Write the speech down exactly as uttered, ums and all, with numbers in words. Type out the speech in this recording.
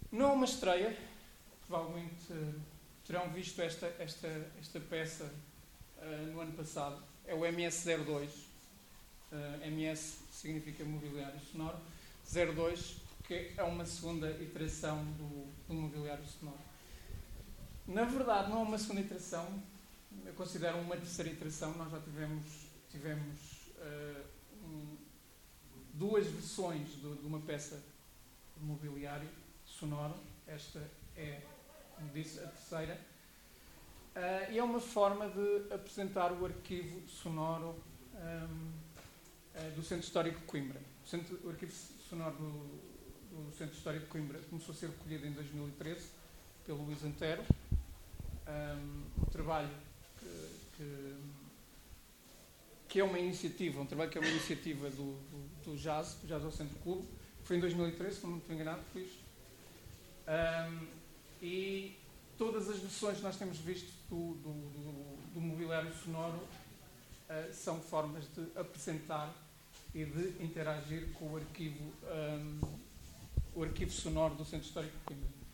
Não é uma estreia, provavelmente uh, terão visto esta, esta, esta peça uh, no ano passado. É o M S zero dois. Uh, M S significa mobiliário sonoro. zero dois, que é uma segunda iteração do, do mobiliário sonoro. Na verdade, não é uma segunda iteração, eu considero uma terceira iteração. Nós já tivemos, tivemos uh, um, duas versões de, de uma peça de mobiliário sonoro. Esta é, como disse, a terceira. Uh, e é uma forma de apresentar o arquivo sonoro um, uh, do Centro Histórico de Coimbra. O, Centro, o arquivo sonoro do, do Centro Histórico de Coimbra começou a ser recolhido em dois mil e treze pelo Luís Antero. Um, um trabalho que, que, que é uma iniciativa, um trabalho que é uma iniciativa do, do, do Jazz, do Jazz ao Centro Clube. Foi em dois mil e treze, se não me estou enganado, Luís. Um, e todas as versões que nós temos visto do, do, do, do mobiliário sonoro uh, são formas de apresentar e de interagir com o arquivo, um, o arquivo sonoro do Centro Histórico de Coimbra.